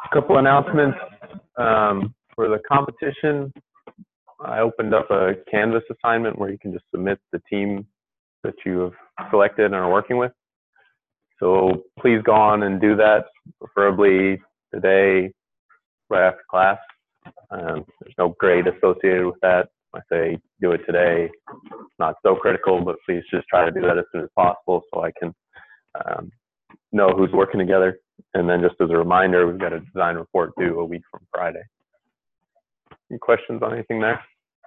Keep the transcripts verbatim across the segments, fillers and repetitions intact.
couple announcements. Um, for the competition, I opened up a Canvas assignment where you can just submit the team that you have selected and are working with. So please go on and do that, preferably today, right after class. Um, there's no grade associated with that. I say do it today. It's not so critical, but please just try to do that as soon as possible so I can um, know who's working together. And then just as a reminder, we've got a design report due a week from Friday. Any questions on anything there?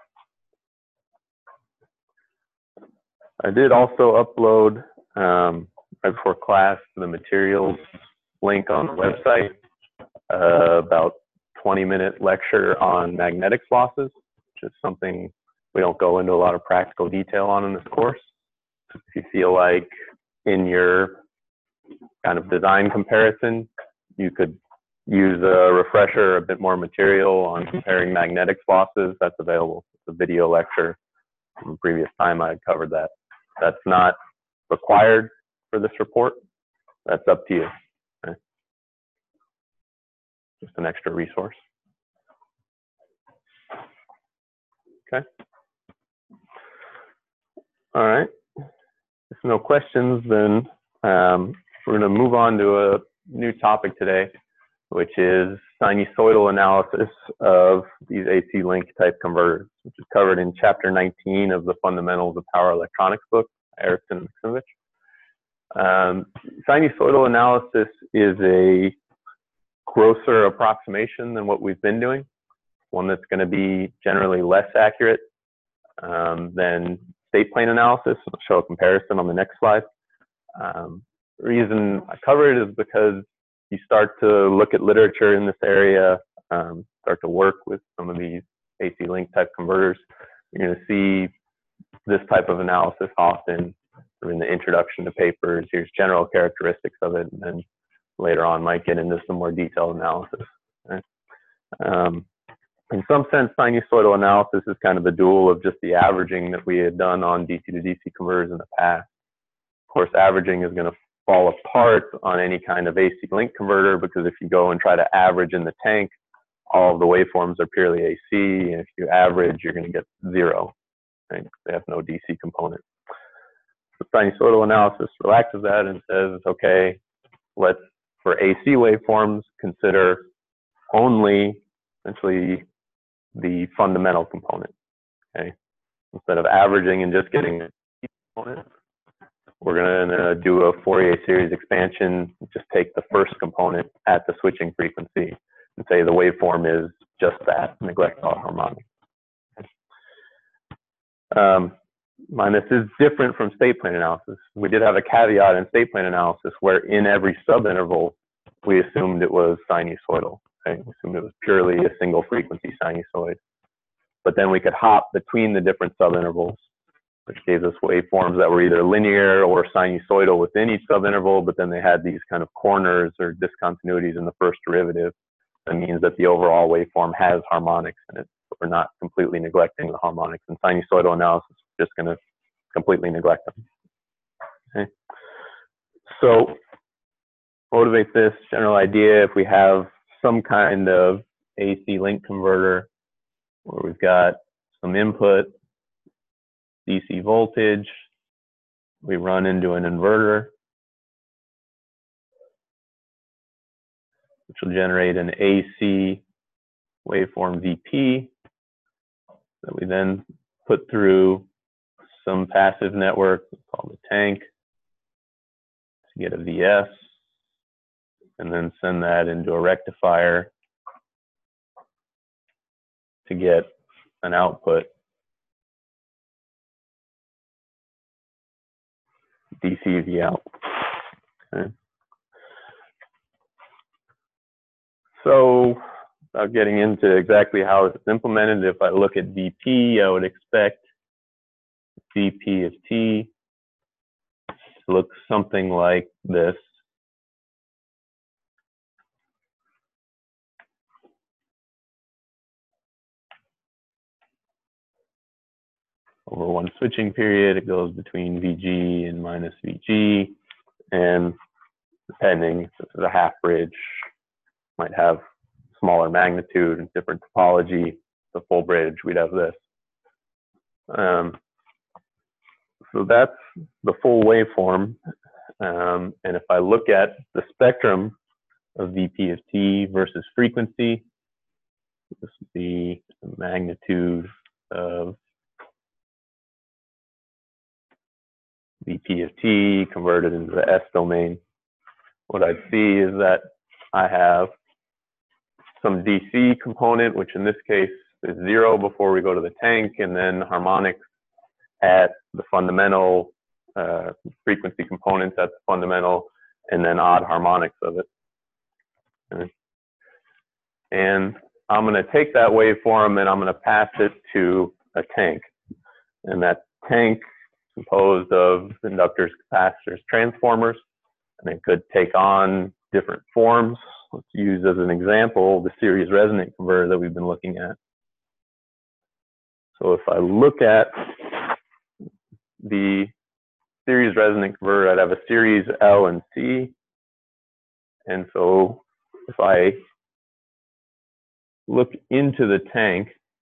I did also upload um, right before class the materials link on the website, uh, about twenty minute lecture on magnetics losses, which is something we don't go into a lot of practical detail on in this course. If you feel like in your kind of design comparison, you could use a refresher, a bit more material on comparing magnetics losses, that's available. It's a video lecture. From the previous time I had covered that. That's not required for this report. That's up to you. Okay. Just an extra resource. Okay. All right. If no questions, then um, we're going to move on to a new topic today, which is sinusoidal analysis of these A C link type converters, which is covered in chapter nineteen of the Fundamentals of Power Electronics book, Ericsson and Maximovich. Um, sinusoidal analysis is a grosser approximation than what we've been doing, one that's going to be generally less accurate um, than state plane analysis. I'll show a comparison on the next slide. Um, the reason I cover it is because you start to look at literature in this area, um, start to work with some of these A C link type converters, you're going to see this type of analysis often in the introduction to papers. Here's general characteristics of it, and then later on might get into some more detailed analysis. Right? Um, in some sense, sinusoidal analysis is kind of the dual of just the averaging that we had done on D C to D C converters in the past. Of course, averaging is going to fall apart on any kind of A C link converter, because if you go and try to average in the tank, all of the waveforms are purely A C, and if you average, you're going to get zero. Right? They have no D C component. So sinusoidal analysis relaxes that and says, okay, let's, for A C waveforms, consider only essentially the fundamental component. Okay, instead of averaging and just getting a D C component, we're going to do a Fourier series expansion, just take the first component at the switching frequency and say the waveform is just that, neglect all harmonics. Um, this is different from state plane analysis. We did have a caveat in state plane analysis where in every subinterval, we assumed it was sinusoidal. Okay? We assumed it was purely a single frequency sinusoid. But then we could hop between the different subintervals, which gave us waveforms that were either linear or sinusoidal within each subinterval, but then they had these kind of corners or discontinuities in the first derivative. That means that the overall waveform has harmonics in it. So we're not completely neglecting the harmonics. In sinusoidal analysis, we're just going to completely neglect them. Okay. So motivate this general idea, if we have some kind of A C link converter where we've got some input, D C voltage, we run into an inverter, which will generate an A C waveform V P that we then put through some passive network called the tank to get a V S, and then send that into a rectifier to get an output D C V out. Okay. So, without getting into exactly how it's implemented, if I look at V P, I would expect V P of T to look something like this. Over one switching period, it goes between V G and minus V G, and depending if this is a half bridge, might have smaller magnitude and different topology, the full bridge, we'd have this. Um, so that's the full waveform. Um, and if I look at the spectrum of V P of T versus frequency, this would be the magnitude of V P of T converted into the S domain. What I'd see is that I have some D C component, which in this case is zero before we go to the tank, and then harmonics at the fundamental uh, frequency components at the fundamental, and then odd harmonics of it. Okay. And I'm going to take that waveform and I'm going to pass it to a tank. And that tank is composed of inductors, capacitors, transformers, and it could take on different forms. Let's use as an example the series resonant converter that we've been looking at. So if I look at the series resonant converter, I'd have a series L and C. And so if I look into the tank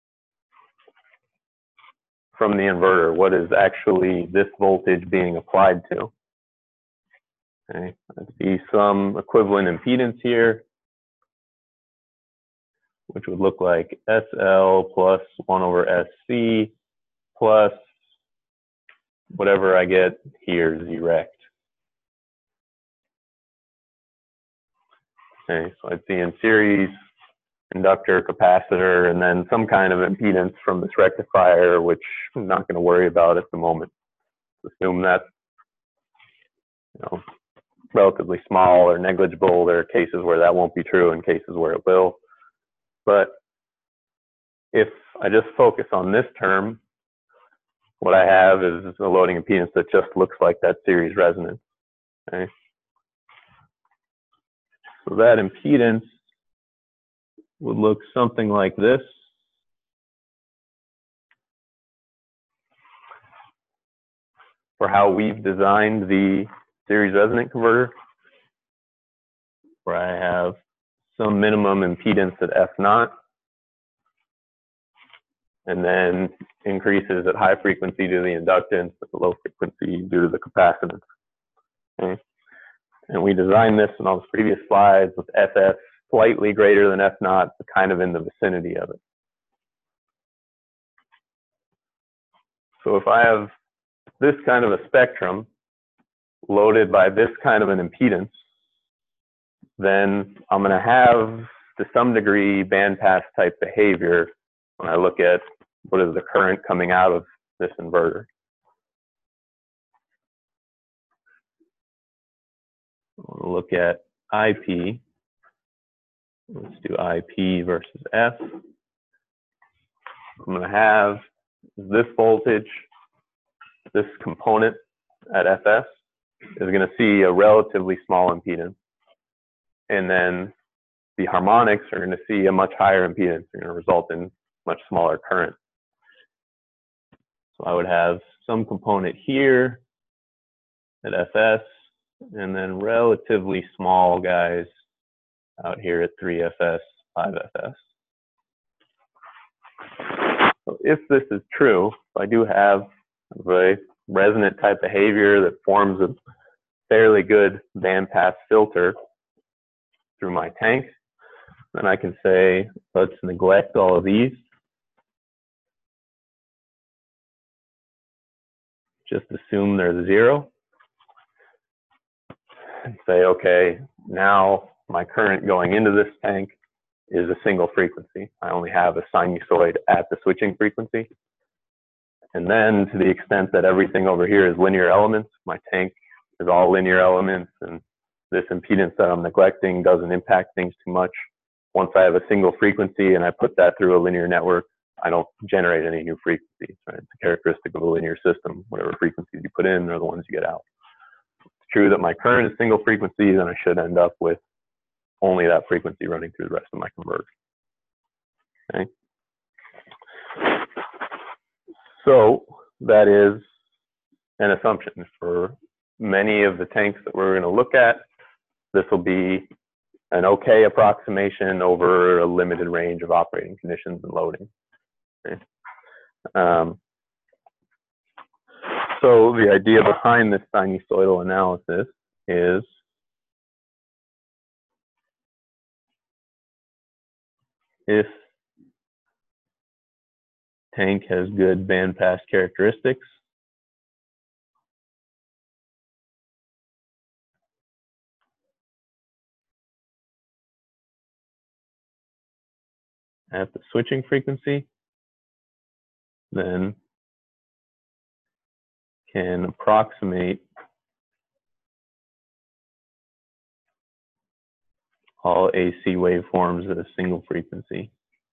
from the inverter, what is actually this voltage being applied to? Okay, I see some equivalent impedance here, which would look like S L plus one over S C plus whatever I get here, Z rect. Okay, so I'd see in series inductor, capacitor, and then some kind of impedance from this rectifier, which I'm not going to worry about at the moment. Assume that, you know, relatively small or negligible. There are cases where that won't be true and cases where it will. But if I just focus on this term, what I have is a loading impedance that just looks like that series resonance. Okay? So that impedance would look something like this. For how we've designed the series resonant converter, where I have some minimum impedance at F naught, and then increases at high frequency due to the inductance, at the low frequency due to the capacitance. Okay? And we designed this in all the previous slides with F S slightly greater than F naught, but kind of in the vicinity of it. So if I have this kind of a spectrum loaded by this kind of an impedance, then I'm going to have, to some degree, bandpass type behavior when I look at what is the current coming out of this inverter. I'll look at I P. Let's do I P versus F. I'm going to have this voltage, this component at F S is going to see a relatively small impedance. And then the harmonics are going to see a much higher impedance. They're going to result in much smaller current. So I would have some component here at F S, and then relatively small guys out here at three F S, five F S. So if this is true, if I do have a resonant type behavior that forms a fairly good bandpass filter through my tank, then I can say, let's neglect all of these. Just assume they're zero. And say, okay, now my current going into this tank is a single frequency. I only have a sinusoid at the switching frequency. And then to the extent that everything over here is linear elements, my tank is all linear elements, and this impedance that I'm neglecting doesn't impact things too much. Once I have a single frequency and I put that through a linear network, I don't generate any new frequencies. Right? It's a characteristic of a linear system. Whatever frequencies you put in are the ones you get out. It's true that my current is single frequency, then I should end up with only that frequency running through the rest of my converter. Okay. So that is an assumption. For many of the tanks that we're going to look at, this will be an okay approximation over a limited range of operating conditions and loading. Okay. Um, so the idea behind this sinusoidal analysis is if tank has good bandpass characteristics, at the switching frequency, then can approximate all A C waveforms at a single frequency.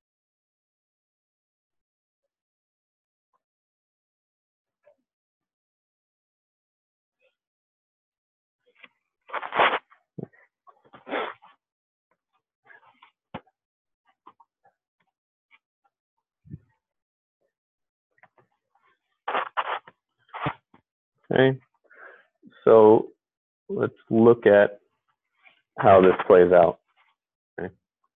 Okay, so let's look at how this plays out. Okay.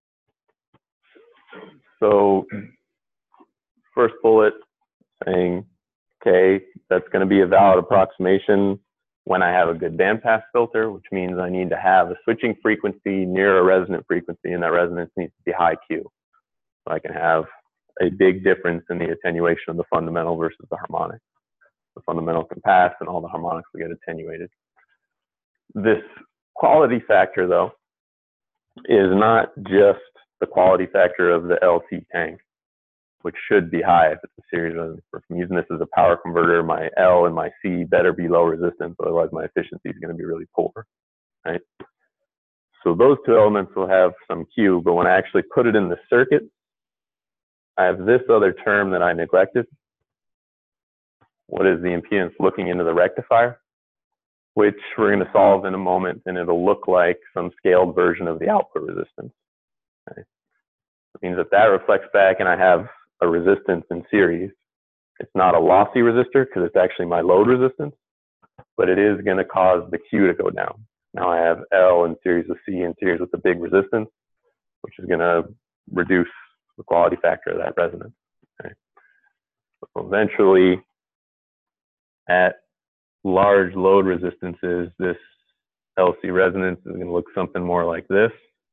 So first bullet saying, okay, that's going to be a valid approximation when I have a good bandpass filter, which means I need to have a switching frequency near a resonant frequency, and that resonance needs to be high Q. So I can have a big difference in the attenuation of the fundamental versus the harmonic. The fundamental can pass and all the harmonics will get attenuated. This quality factor, though, is not just the quality factor of the L C tank, which should be high if it's a series resonance. If I'm using this as a power converter, my L and my C better be low resistance, otherwise my efficiency is going to be really poor, right? So those two elements will have some Q, but when I actually put it in the circuit, I have this other term that I neglected. What is the impedance looking into the rectifier? Which we're going to solve in a moment, and it'll look like some scaled version of the output resistance. Okay. It means that that reflects back and I have a resistance in series. It's not a lossy resistor because it's actually my load resistance, but it is going to cause the Q to go down. Now I have L in series with C in series with the big resistance, which is going to reduce the quality factor of that resonance. Okay. So eventually, at large load resistances, this L C resonance is going to look something more like this.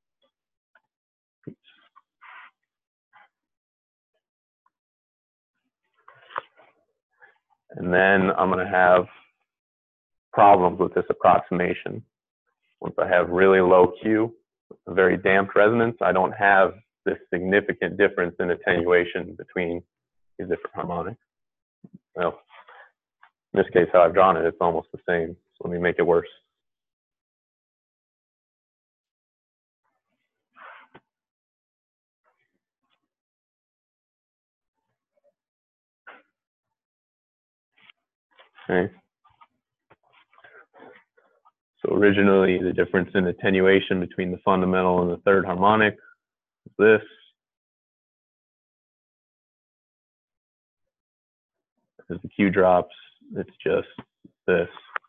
And then I'm going to have problems with this approximation. Once I have really low Q, a very damped resonance, I don't have this significant difference in attenuation between these different harmonics. Well, in this case, how I've drawn it, it's almost the same. So let me make it worse. Okay. So originally, the difference in attenuation between the fundamental and the third harmonic is this. As the Q drops, it's just this.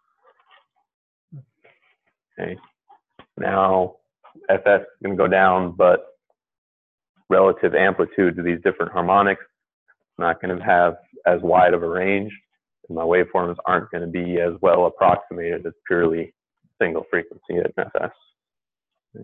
Okay. Now, F S is going to go down, but relative amplitude to these different harmonics is not going to have as wide of a range, and my waveforms aren't going to be as well approximated as purely single frequency at F S. Okay.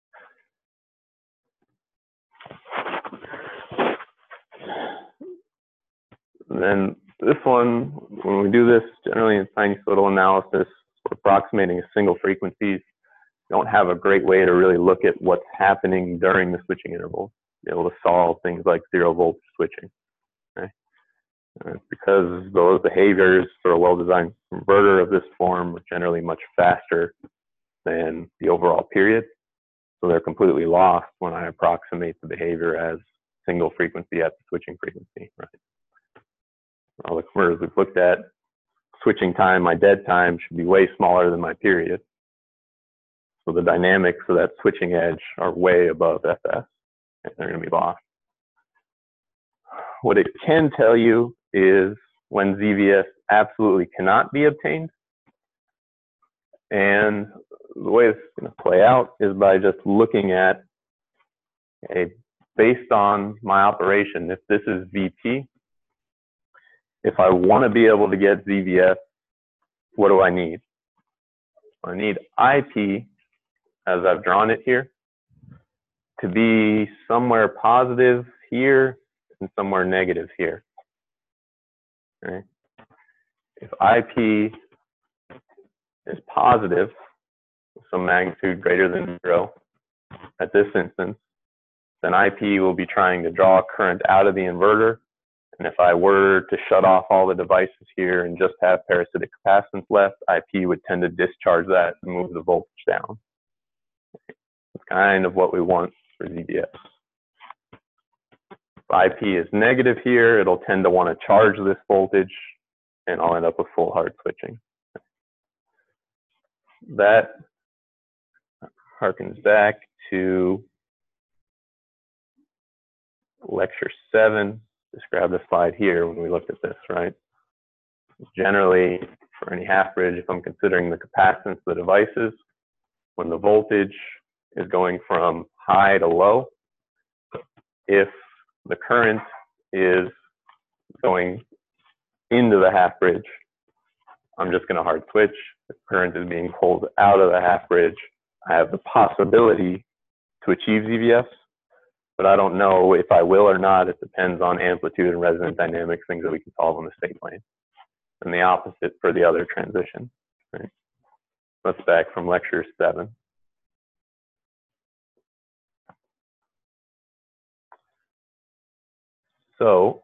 And then this one, when we do this, generally in sinusoidal analysis, we're approximating a single frequencies. We don't have a great way to really look at what's happening during the switching interval, be able to solve things like zero voltage switching. Okay? Uh, because those behaviors for a well-designed converter of this form are generally much faster than the overall period. So they're completely lost when I approximate the behavior as single frequency at the switching frequency, right? All the converters we've looked at, switching time, my dead time should be way smaller than my period. So the dynamics of that switching edge are way above F S, and they're going to be lost. What it can tell you is when Z V S absolutely cannot be obtained, and the way it's going to play out is by just looking at, okay, based on my operation, if this is V P, if I want to be able to get Z V S, what do I need? I need I P, as I've drawn it here, to be somewhere positive here and somewhere negative here. Okay. If I P is positive, some magnitude greater than zero at this instance, then I P will be trying to draw current out of the inverter. And if I were to shut off all the devices here and just have parasitic capacitance left, I P would tend to discharge that and move the voltage down. It's kind of what we want for Z V S. If I P is negative here, it'll tend to want to charge this voltage, and I'll end up with full hard switching. That harkens back to lecture seven. Just grab the slide here when we looked at this, right? Generally, for any half bridge, if I'm considering the capacitance of the devices, when the voltage is going from high to low, if the current is going into the half bridge, I'm just going to hard switch. If current is being pulled out of the half bridge, I have the possibility to achieve Z V S, but I don't know if I will or not. It depends on amplitude and resonant dynamics, things that we can solve on the state plane. And the opposite for the other transition. Right? That's back from lecture seven. So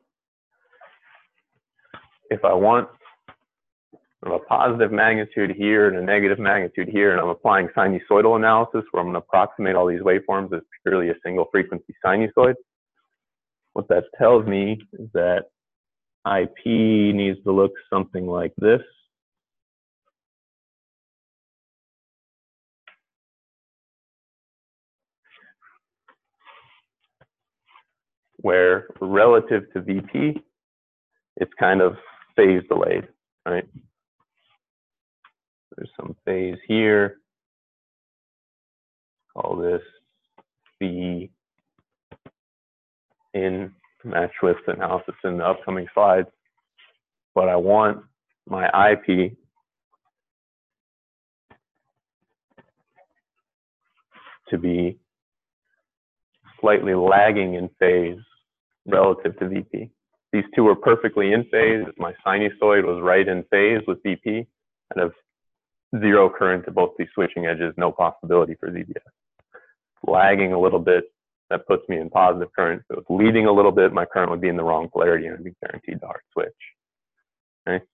if I want a positive magnitude here and a negative magnitude here, and I'm applying sinusoidal analysis where I'm going to approximate all these waveforms as purely a single frequency sinusoid, what that tells me is that I P needs to look something like this. Where relative to V P, it's kind of phase delayed, right? There's some phase here. Call this C in, match with analysis in the upcoming slides. But I want my I P to be slightly lagging in phase relative to V P. These two are perfectly in phase. If my sinusoid was right in phase with V P, I'd have zero current to both these switching edges, no possibility for Z V S. Lagging a little bit, that puts me in positive current. So if leading a little bit, my current would be in the wrong polarity and I'd be guaranteed to hard switch. Okay.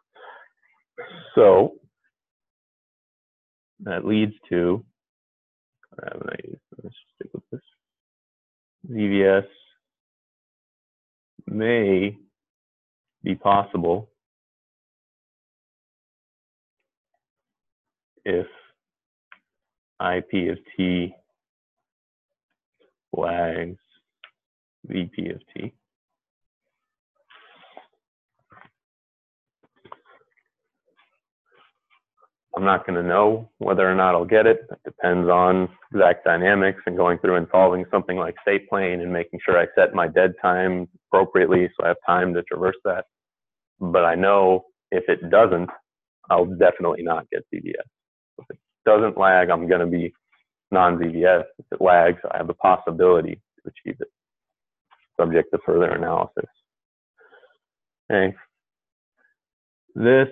So that leads to, let's stick with this. Z V S may be possible if I P of T lags V P of T. I'm not going to know whether or not I'll get it. That depends on exact dynamics and going through and solving something like state plane and making sure I set my dead time appropriately so I have time to traverse that. But I know if it doesn't, I'll definitely not get Z V S. If it doesn't lag, I'm going to be non-Z V S. If it lags, I have the possibility to achieve it, subject to further analysis. Okay. This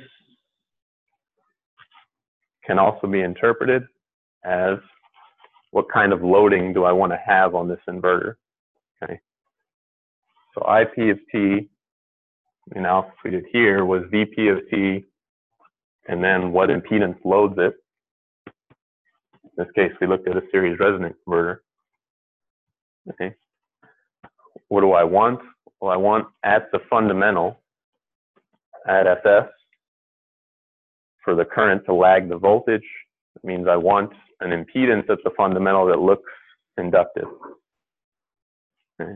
can also be interpreted as what kind of loading do I want to have on this inverter. Okay. So I P of T, the analysis we did here was V P of T, and then what impedance loads it. In this case, we looked at a series resonant converter. Okay. What do I want? Well, I want at the fundamental, at F S, for the current to lag the voltage. It means I want an impedance at the fundamental that looks inductive. Okay.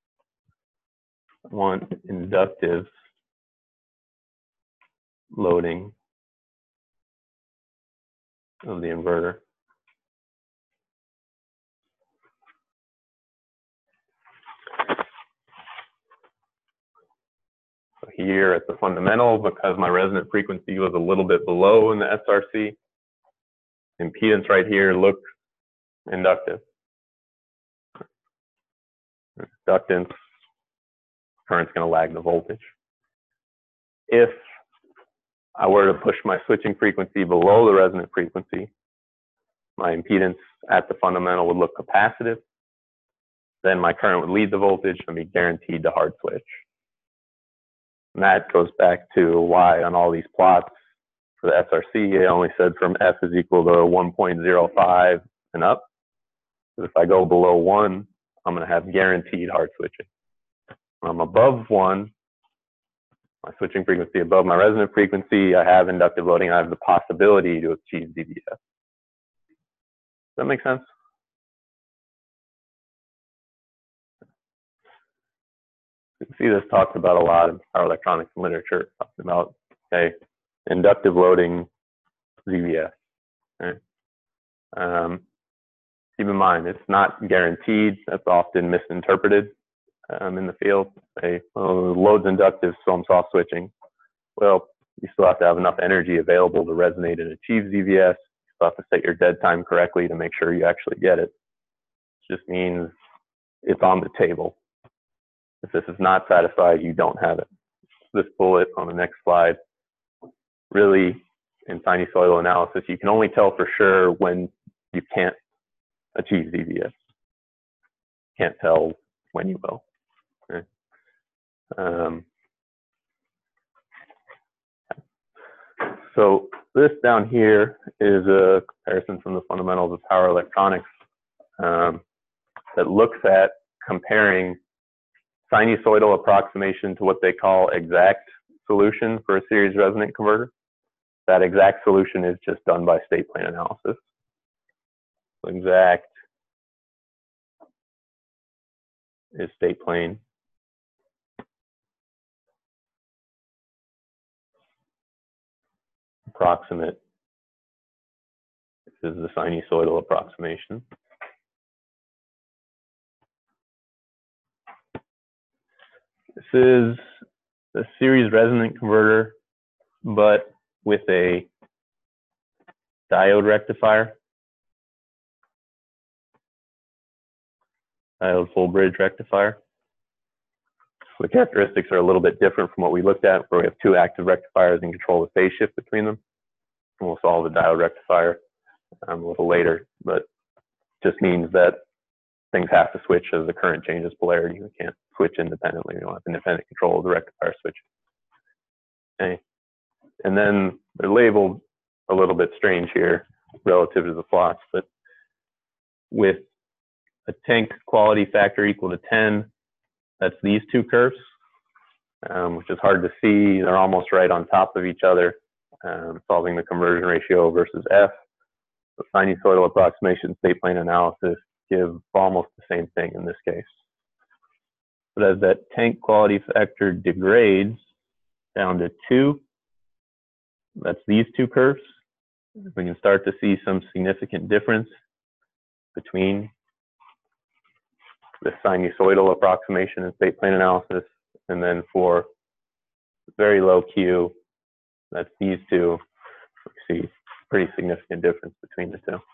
I want inductive loading of the inverter. So here at the fundamental, because my resonant frequency was a little bit below in the S R C, impedance right here looks inductive. Inductance, current's going to lag the voltage. If I were to push my switching frequency below the resonant frequency, my impedance at the fundamental would look capacitive. Then my current would lead the voltage and be guaranteed to hard switch. And that goes back to why on all these plots for the S R C, I only said from F is equal to one point zero five and up. If I go below one, I'm going to have guaranteed hard switching. When I'm above one, my switching frequency above my resonant frequency, I have inductive loading. I have the possibility to achieve Z V S. Does that make sense? You can see this talked about a lot in power electronics literature, talking about, okay, inductive loading Z V S. Right? Um, keep in mind, it's not guaranteed. That's often misinterpreted um, in the field. Say, oh, the load's inductive, so I'm soft switching. Well, you still have to have enough energy available to resonate and achieve Z V S. You still have to set your dead time correctly to make sure you actually get it. It just means it's on the table. If this is not satisfied, you don't have it. This bullet on the next slide, really, in sinusoidal analysis, you can only tell for sure when you can't achieve Z V S. Can't tell when you will. Okay. Um, so this down here is a comparison from the fundamentals of power electronics um, that looks at comparing sinusoidal approximation to what they call exact solution for a series resonant converter. That exact solution is just done by state plane analysis. So exact is state plane. Approximate is the sinusoidal approximation. This is a series resonant converter, but with a diode rectifier, diode full bridge rectifier. The characteristics are a little bit different from what we looked at, where we have two active rectifiers and control the phase shift between them. And we'll solve the diode rectifier um, a little later, but just means that things have to switch as the current changes polarity. We can't switch independently. We don't have independent control of the rectifier switch. Okay. And then they're labeled a little bit strange here relative to the plots, but with a tank quality factor equal to ten, that's these two curves, um, which is hard to see. They're almost right on top of each other, um, solving the conversion ratio versus F. The sinusoidal approximation, state plane analysis give almost the same thing in this case. But as that tank quality factor degrades down to two, that's these two curves, we can start to see some significant difference between the sinusoidal approximation and state plane analysis, and then for very low Q, that's these two, we see pretty significant difference between the two.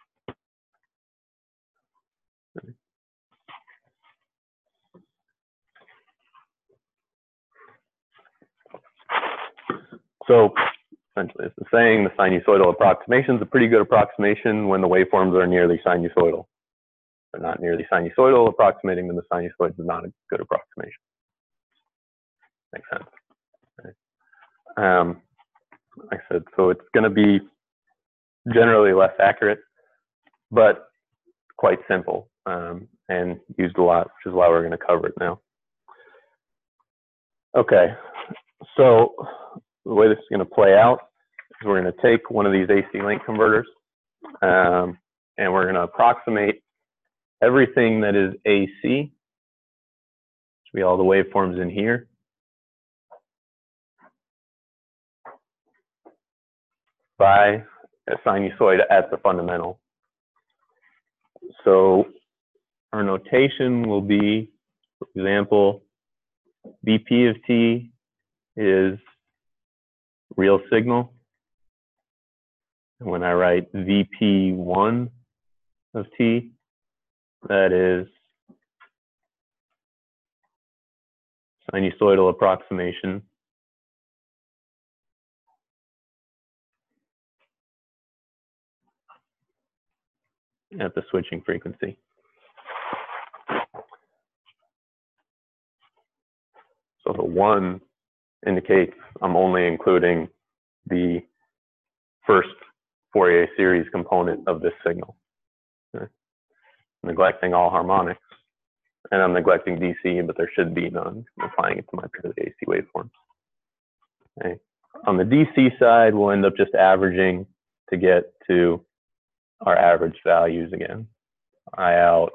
So essentially, it's the saying, the sinusoidal approximation is a pretty good approximation when the waveforms are nearly sinusoidal. If they're not nearly sinusoidal approximating, then the sinusoid is not a good approximation. Makes sense. Okay. Um, like I said, so it's going to be generally less accurate, but quite simple um, and used a lot, which is why we're going to cover it now. Okay, so the way this is going to play out is we're going to take one of these A C link converters um, and we're going to approximate everything that is A C, which will be all the waveforms in here, by a sinusoid at the fundamental. So our notation will be, for example, V P of t is real signal. And when I write V P one of t, that is sinusoidal approximation at the switching frequency. So the one indicates I'm only including the first Fourier series component of this signal. Okay. Neglecting all harmonics. And I'm neglecting D C, but there should be none. I'm applying it to my purely A C waveforms. Okay. On the D C side, we'll end up just averaging to get to our average values again. I out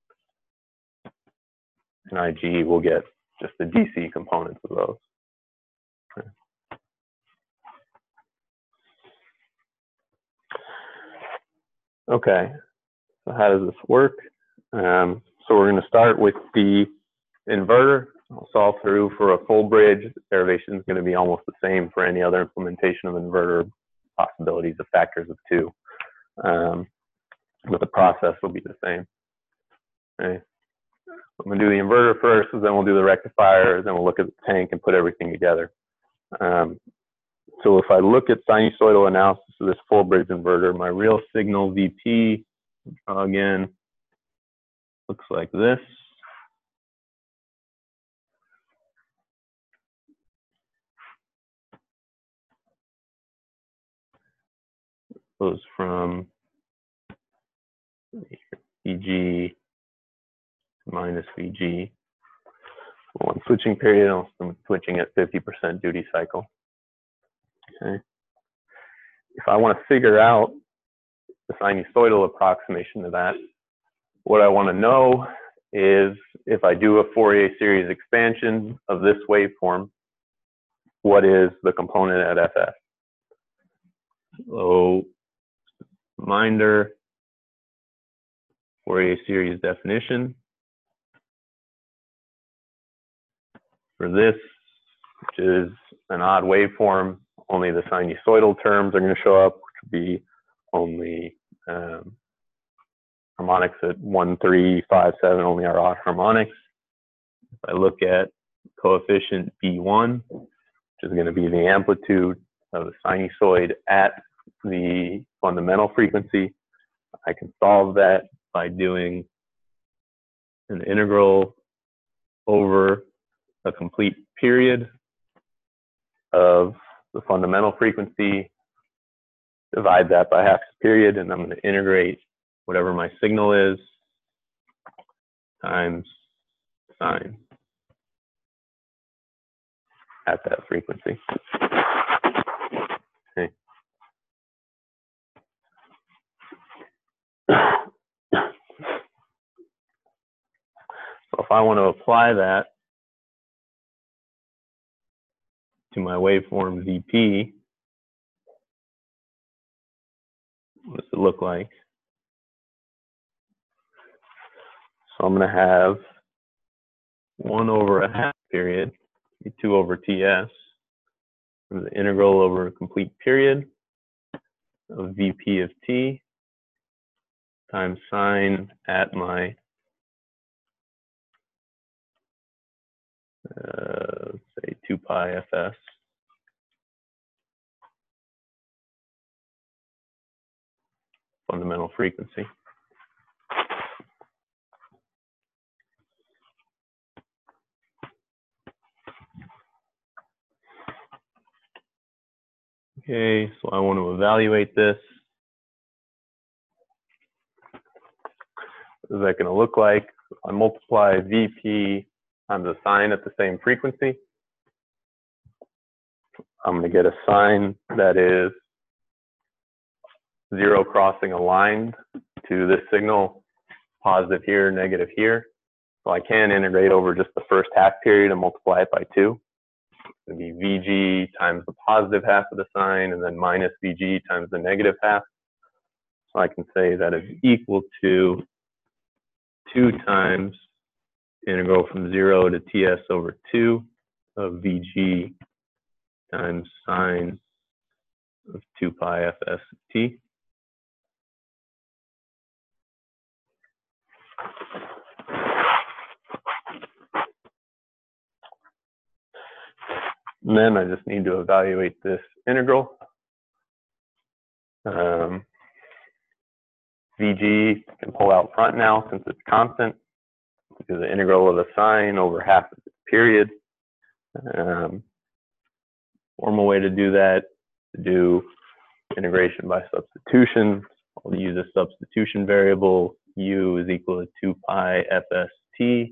and I G will get just the D C components of those. Okay. Okay, so how does this work? Um, so we're going to start with the inverter. I'll solve through for a full bridge. The derivation is going to be almost the same for any other implementation of inverter, possibilities of factors of two. Um, but the process will be the same. Okay. I'm going to do the inverter first, then we'll do the rectifier, then we'll look at the tank and put everything together. Um, so if I look at sinusoidal analysis of this full bridge inverter, my real signal V P, uh, again, looks like this. Goes from V G minus V G. One switching period, I'm switching at fifty percent duty cycle. Okay. If I want to figure out the sinusoidal approximation of that, what I want to know is if I do a Fourier series expansion of this waveform, what is the component at F S? So, reminder, Fourier series definition. For this, which is an odd waveform, only the sinusoidal terms are going to show up, which would be only um, harmonics at one, three, five, seven, only our odd harmonics. If I look at coefficient B one, which is going to be the amplitude of the sinusoid at the fundamental frequency, I can solve that by doing an integral over a complete period of the fundamental frequency, divide that by half its period, and I'm going to integrate whatever my signal is times sine at that frequency. Okay. So if I want to apply that to my waveform V P, what does it look like? So I'm going to have one over a half period, two over T S, and the integral over a complete period of V P of t times sine at my uh, say two pi F S. Fundamental frequency. Okay, so I want to evaluate this. What is that going to look like? I multiply V P times a sine at the same frequency. I'm going to get a sine that is zero crossing a line to this signal, positive here, negative here. So I can integrate over just the first half period and multiply it by two. going to be V G times the positive half of the sine, and then minus V G times the negative half. So I can say that is equal to two times integral from zero to Ts over two of V G times sine of two pi Fs T. And then I just need to evaluate this integral. Um, V G can pull out front now since it's constant. Do the integral of the sine over half of the period. Um, formal way to do that, to do integration by substitution. I'll use a substitution variable. U is equal to two pi Fs T.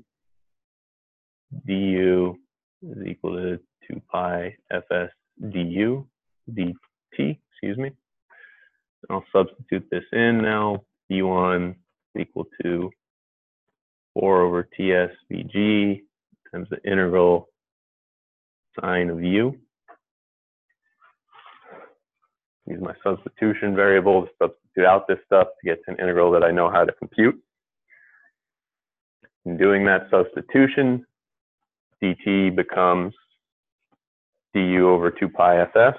Du is equal to two pi Fs du, dt, excuse me. I'll substitute this in now. B one is equal to four over Ts Vg times the integral sine of u. Use my substitution variable to substitute out this stuff to get to an integral that I know how to compute. In doing that substitution, dt becomes du over two pi Fs.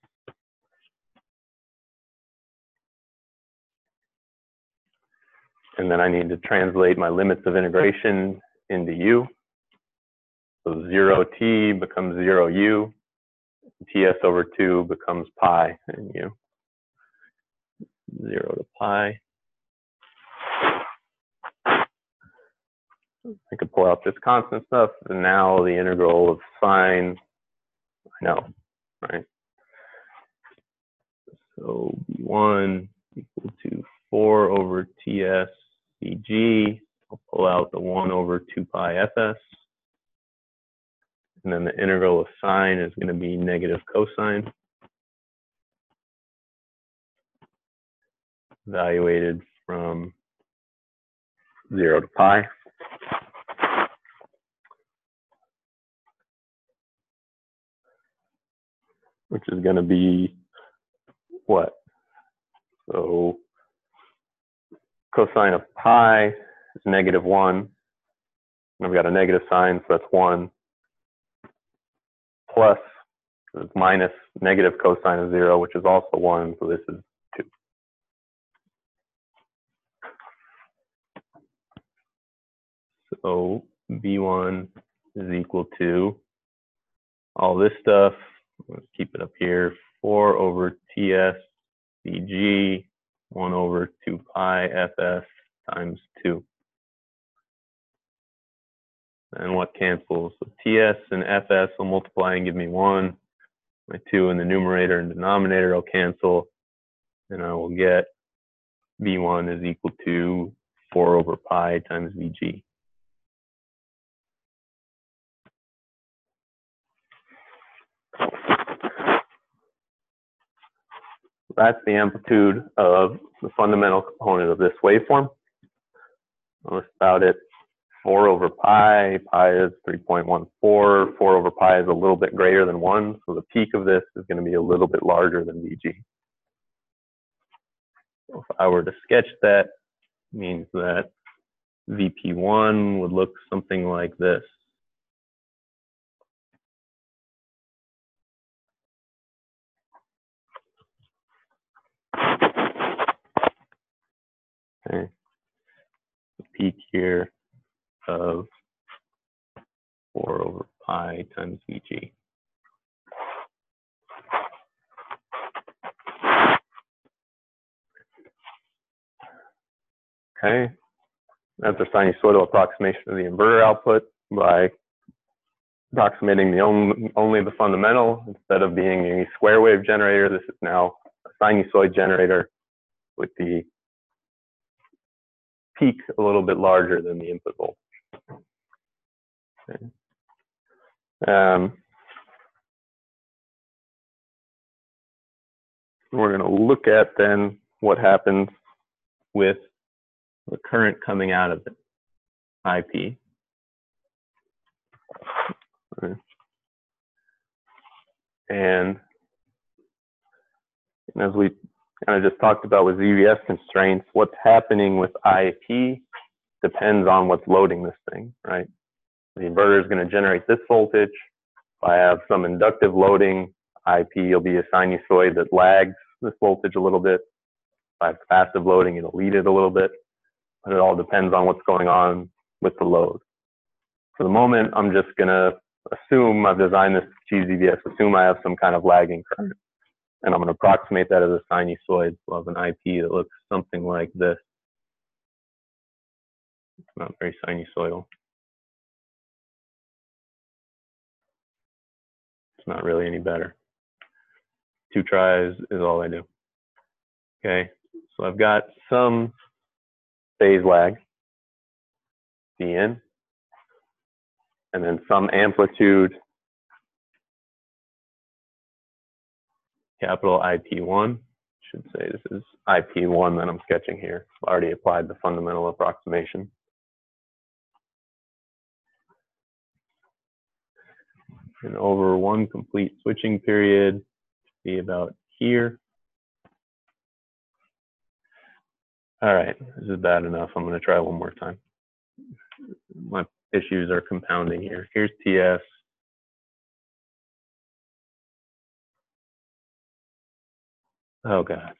And then I need to translate my limits of integration into u. So zero t becomes zero u. Ts over two becomes pi in u. zero to pi. I could pull out this constant stuff, and now the integral of sine, I know, right? So B one equal to four over Ts Vg. I'll pull out the one over two pi Fs. And then the integral of sine is going to be negative cosine. Evaluated from zero to pi. Which is going to be what? So cosine of pi is negative one. And I've got a negative sign, so that's one. Plus, it's minus negative cosine of zero, which is also one, so this is two. So B one is equal to all this stuff. Let's keep it up here. four over Ts Vg, one over two pi Fs times two. And what cancels? So Ts and Fs will multiply and give me one. My two in the numerator and denominator will cancel. And I will get B one is equal to four over pi times Vg. That's the amplitude of the fundamental component of this waveform. That's about it. four over pi, pi is three point one four. four over pi is a little bit greater than one, so the peak of this is going to be a little bit larger than Vg. So if I were to sketch that, it means that V P one would look something like this. Okay. The peak here of four over pi times Vg. Okay, that's a sinusoidal approximation of the inverter output by approximating the only, only the fundamental. Instead of being a square wave generator, this is now a sinusoid generator with the peak a little bit larger than the input voltage. Okay. Um, we're going to look at then what happens with the current coming out of it, I P. Okay. And, and as we kind of just talked about with Z V S constraints, what's happening with I P depends on what's loading this thing, right? The inverter is going to generate this voltage. If I have some inductive loading, I P will be a sinusoid that lags this voltage a little bit. If I have passive loading, it'll lead it a little bit. But it all depends on what's going on with the load. For the moment, I'm just going to assume I've designed this G Z V S, assume I have some kind of lagging current. And I'm going to approximate that as a sinusoid. So I have an I P that looks something like this. It's not very sinusoidal. It's not really any better. Two tries is all I do. Okay, so I've got some phase lag, C in, and then some amplitude, capital I P one. Should say this is I P one that I'm sketching here. I've already applied the fundamental approximation. And over one complete switching period, be about here. All right, this is bad enough. I'm going to try one more time. My issues are compounding here. Here's T S. Oh, God.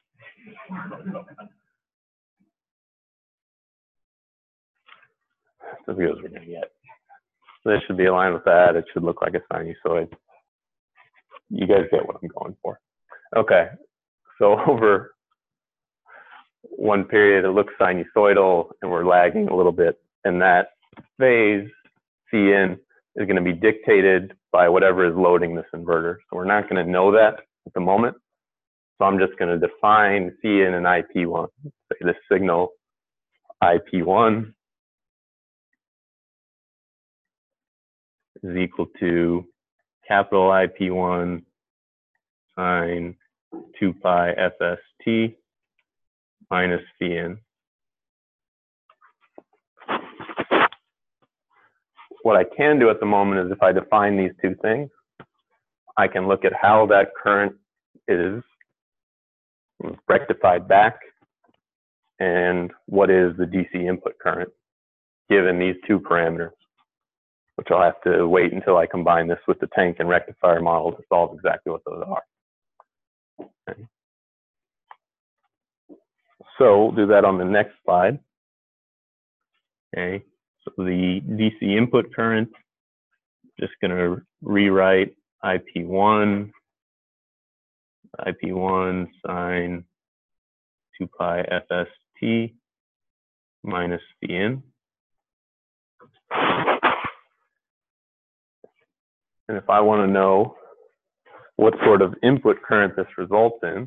That's as good as we're going to get. This should be aligned with that. It should look like a sinusoid. You guys get what I'm going for. Okay, so over one period, it looks sinusoidal, and we're lagging a little bit. And that phase, C in, is going to be dictated by whatever is loading this inverter. So we're not going to know that at the moment. So I'm just going to define C in and I P one. Say this signal I P one is equal to capital I P one sine two pi F S T minus C in. What I can do at the moment is if I define these two things, I can look at how that current is rectified back and what is the D C input current given these two parameters, which I'll have to wait until I combine this with the tank and rectifier model to solve exactly what those are. Okay. So we'll do that on the next slide. Okay, so the D C input current, just going to rewrite I P one, I P one sine two pi F S T minus C in. And if I want to know what sort of input current this results in,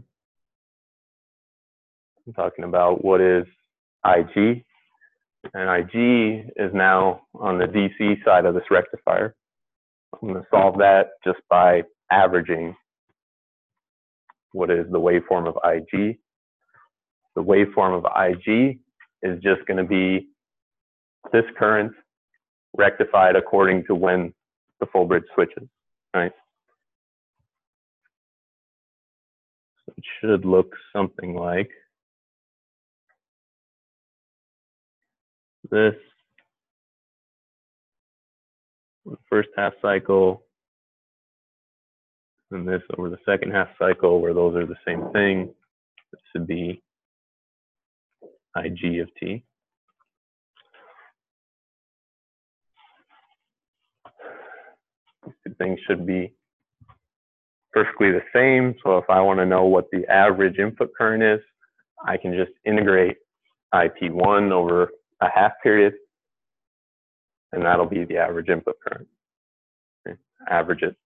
I'm talking about what is I G. And I G is now on the D C side of this rectifier. I'm going to solve that just by averaging what is the waveform of I G. The waveform of I G is just going to be this current rectified according to when the full bridge switches, right? So it should look something like this. The first half cycle, and this over the second half cycle, where those are the same thing. This should be I G of T. These two things should be perfectly the same. So if I want to know what the average input current is, I can just integrate I P one over a half period, and that'll be the average input current. Okay. Average it.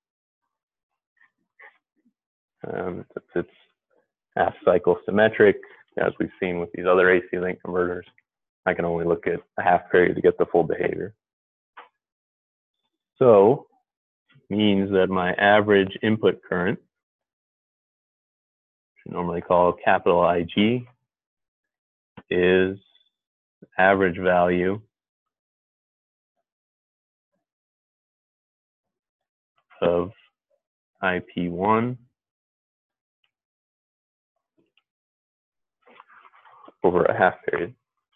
Um, it's, it's half cycle symmetric, as we've seen with these other A C link converters. I can only look at a half period to get the full behavior. So means that my average input current, which we normally call capital I G, is average value of I P one over a half period.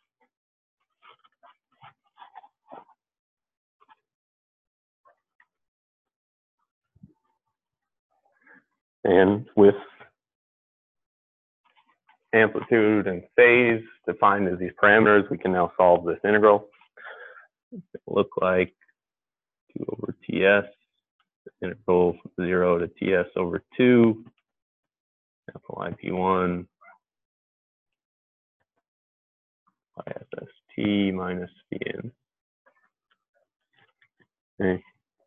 And with amplitude and phase defined as these parameters, we can now solve this integral. It'll look like two over Ts, integral from zero to Ts over two, capital I P one, I S S T minus Vn. Okay.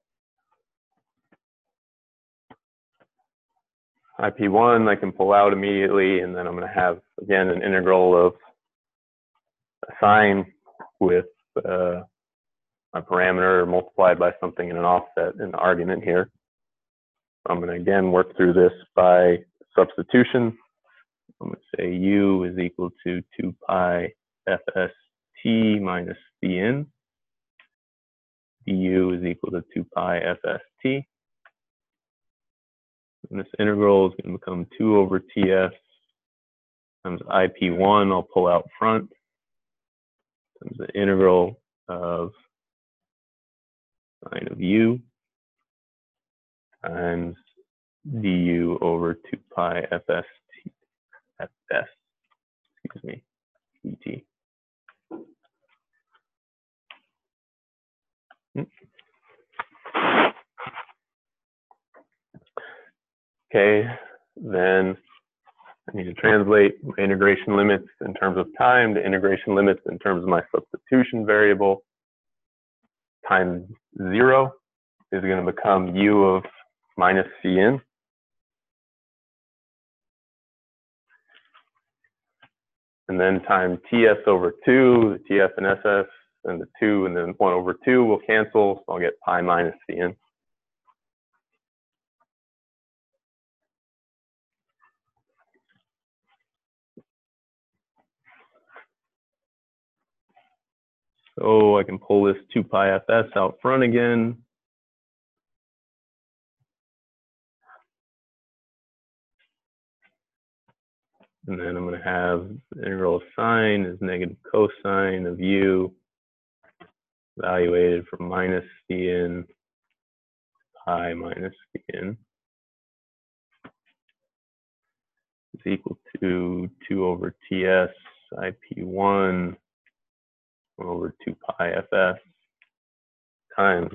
I P one I can pull out immediately, and then I'm going to have, again, an integral of a sine with uh, my parameter multiplied by something in an offset in the argument here. I'm going to, again, work through this by substitution. I'm going to say u is equal to two pi fst minus Vn. du is equal to two pi fst. And this integral is going to become two over Ts times I P one, I'll pull out front, times the integral of sine of u times du over two pi fst, fs, excuse me, dt. Okay, then I need to translate my integration limits in terms of time to integration limits in terms of my substitution variable. Times zero is going to become u of minus Cn. And then times Ts over two, the Ts and S S, and the two, and then one over two will cancel, so I'll get pi minus Cn. So I can pull this two pi fs out front again. And then I'm going to have the integral of sine is negative cosine of u evaluated from minus Cn pi minus Cn is equal to two over Ts I P one over two pi fs times,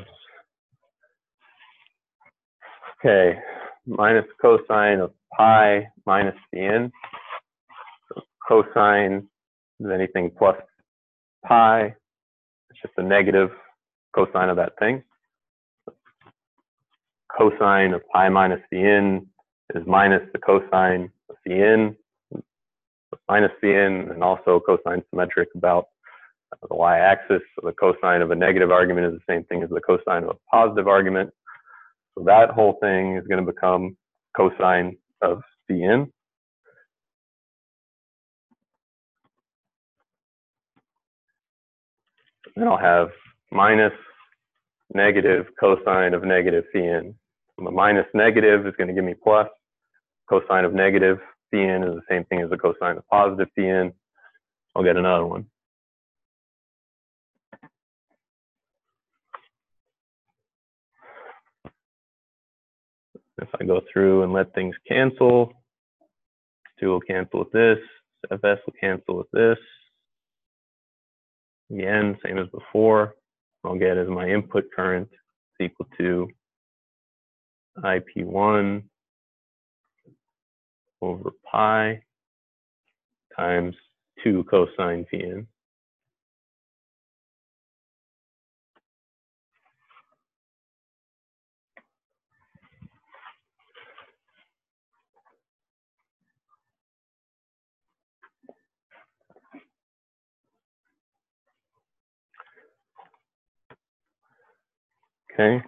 okay, minus cosine of pi minus Cn. So cosine is anything plus pi. It's just a negative cosine of that thing. Cosine of pi minus Cn is minus the cosine of Cn, minus Cn, and also cosine symmetric about the y-axis. So the cosine of a negative argument is the same thing as the cosine of a positive argument. So that whole thing is going to become cosine of Cn. Then I'll have minus negative cosine of negative Cn. And the minus negative is going to give me plus. Cosine of negative Cn is the same thing as the cosine of positive Cn. I'll get another one. If I go through and let things cancel, two will cancel with this, Fs will cancel with this. Again, same as before. I'll get as my input current is equal to I P one over pi times two cosine Vn. Okay.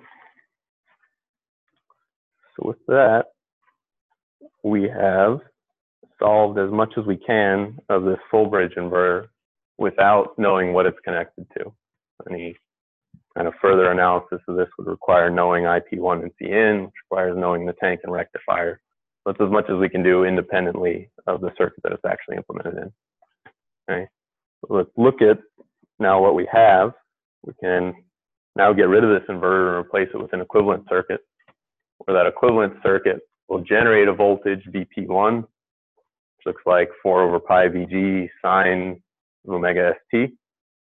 So with that, we have solved as much as we can of this full bridge inverter without knowing what it's connected to. Any And a further analysis of this would require knowing I P one and C N, which requires knowing the tank and rectifier. So that's as much as we can do independently of the circuit that it's actually implemented in. Okay. So let's look at now what we have. We can now get rid of this inverter and replace it with an equivalent circuit, where that equivalent circuit will generate a voltage V P one, which looks like four over pi V G sine omega S T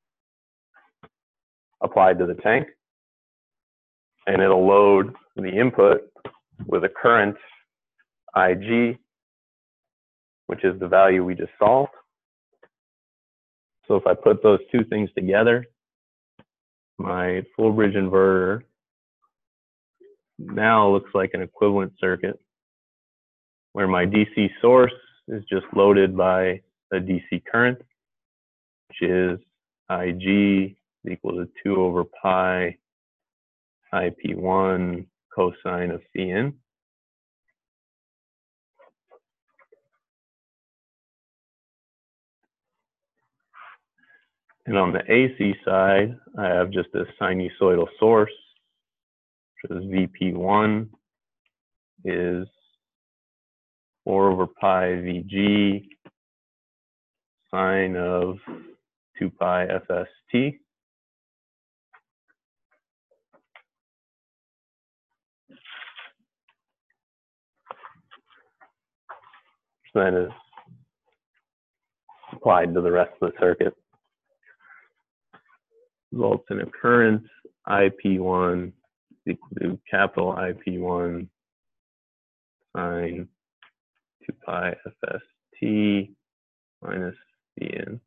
applied to the tank. And it'll load the input with a current I G, which is the value we just solved. So if I put those two things together, my full bridge inverter now looks like an equivalent circuit where my D C source is just loaded by a D C current, which is I G is equal to two over pi I P one cosine of C N. And on the A C side, I have just a sinusoidal source, which is V P one is four over pi V G sine of two pi F S T. Which then is applied to the rest of the circuit. Results in a current I P one equal to capital I P one sine two pi F S T minus C N.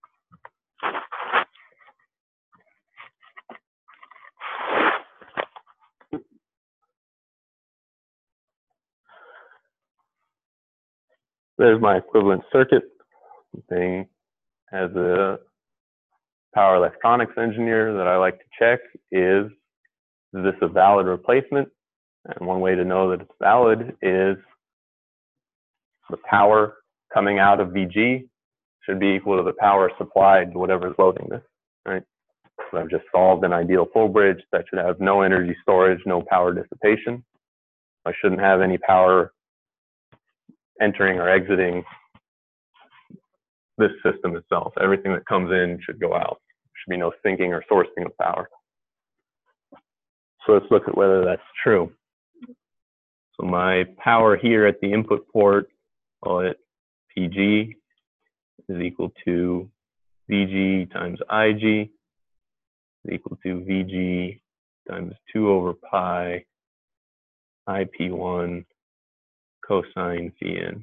There's my equivalent circuit. Thing as a power electronics engineer that I like to check is, is this a valid replacement? And one way to know that it's valid is the power coming out of V G should be equal to the power supplied to whatever's loading this, right? So I've just solved an ideal full bridge that should have no energy storage, no power dissipation. I shouldn't have any power entering or exiting this system itself. Everything that comes in should go out. There should be no sinking or sourcing of power. So let's look at whether that's true. So my power here at the input port, call it P G, is equal to V G times I G is equal to V G times two over pi I P one cosine V N.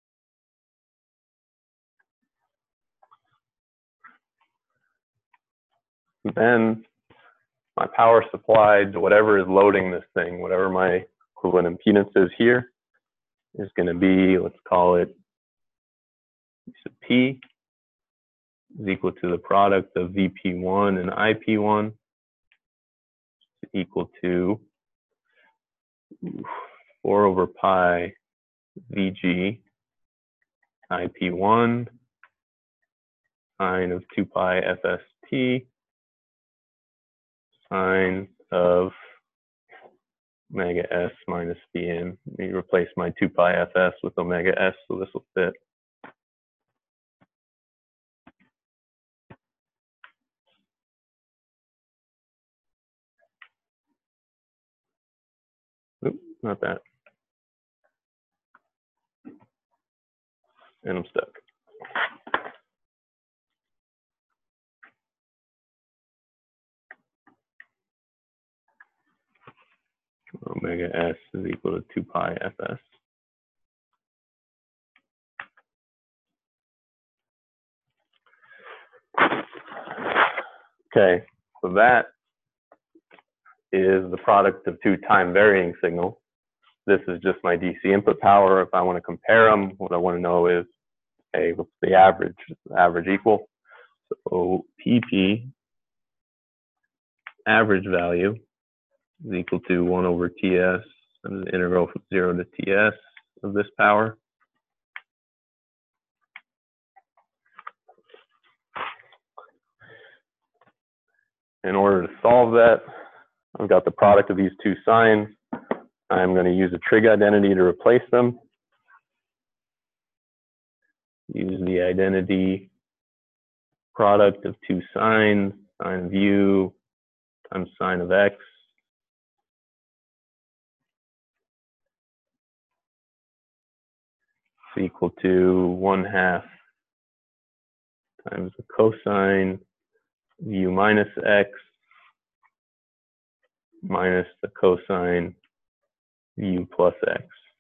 Then my power supplied to whatever is loading this thing, whatever my equivalent impedance is here, is going to be, let's call it P is equal to the product of V P one and I P one equal to four over pi V G I P one sine of two pi F S T sine of omega S minus V N. Let me replace my two pi F S with omega S so this will fit. Oop, not that. And I'm stuck. Omega S is equal to two pi F S. Okay, so that is the product of two time varying signals. This is just my D C input power. If I want to compare them, what I want to know is, hey, what's the average? Is the average equal? So P P, average value, is equal to one over T S, and the integral from zero to T S of this power. in order to solve that, I've got the product of these two signs. I'm going to use a trig identity to replace them. Use the identity product of two signs, sine of u times sine of x. Is equal to one half times the cosine of u minus x minus the cosine of u plus x.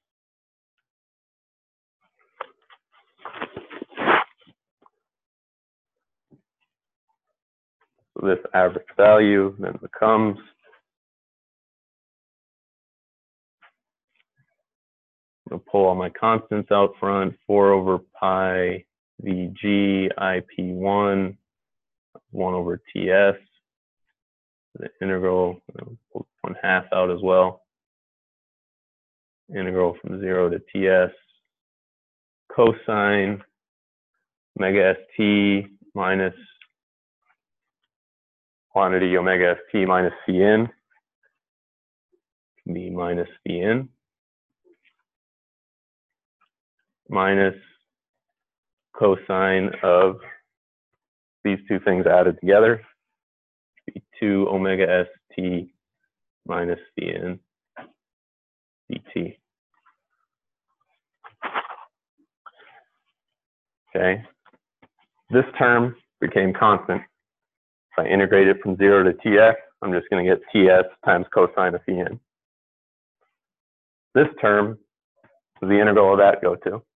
So this average value then becomes I'm going to pull all my constants out front, four over pi vg I P one, one over Ts, the integral, pull one half out as well, integral from zero to Ts, cosine omega st minus quantity omega st minus Cn, can be minus Cn, minus cosine of these two things added together, be two omega st minus Cn dt. Okay, this term became constant. If I integrate it from zero to Ts, I'm just going to get Ts times cosine of Cn. This term, does the integral of that go to?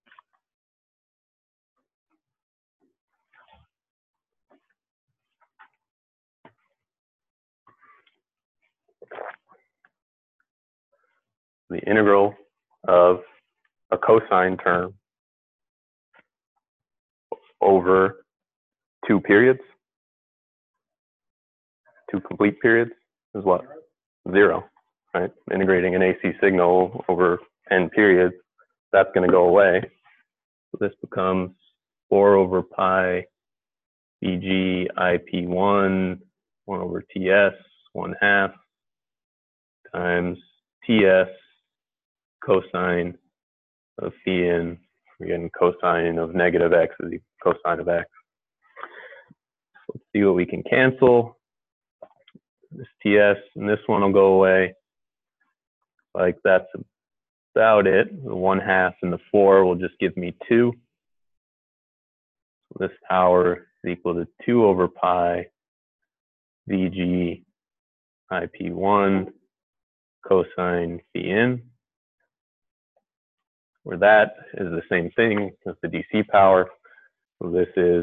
The integral of a cosine term over two periods, two complete periods, is what? Zero, right? Integrating an A C signal over n periods, that's going to go away. So this becomes four over pi vg I P one, one over Ts, one half, times Ts cosine of phi. We're getting cosine of negative x is equal to cosine of x. Let's see what we can cancel. This Ts and this one will go away. Like that's about it. The one half and the four will just give me two. So this power is equal to two over pi vg I P one cosine phi, where that is the same thing as the D C power. So this is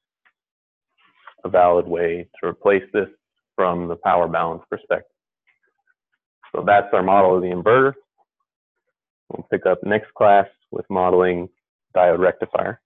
a valid way to replace this from the power balance perspective. So that's our model of the inverter. We'll pick up next class with modeling diode rectifier.